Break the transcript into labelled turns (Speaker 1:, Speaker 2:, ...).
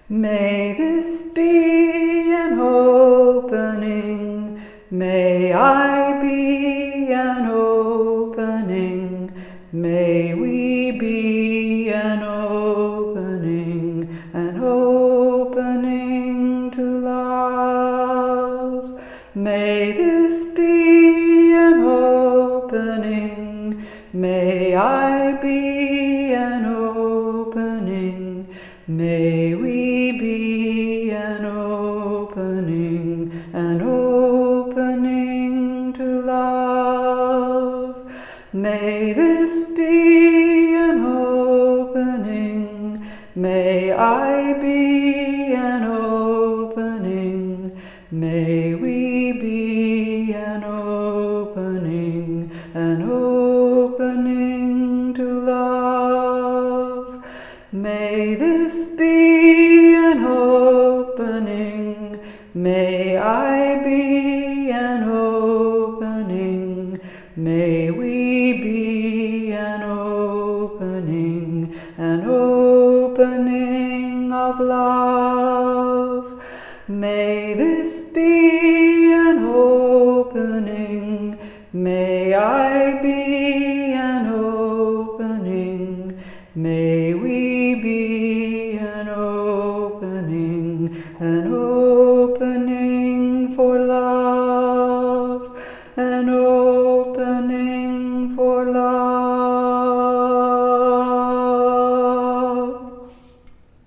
Speaker 1: May this be an opening, may I be an opening, may we be an opening to love. May this be an opening, may I be an opening, may we be an opening to love. May this be an opening, may I be an opening, may we be an opening to love. May this be an opening, may I be an opening, may we be an opening of love. May this be an opening, may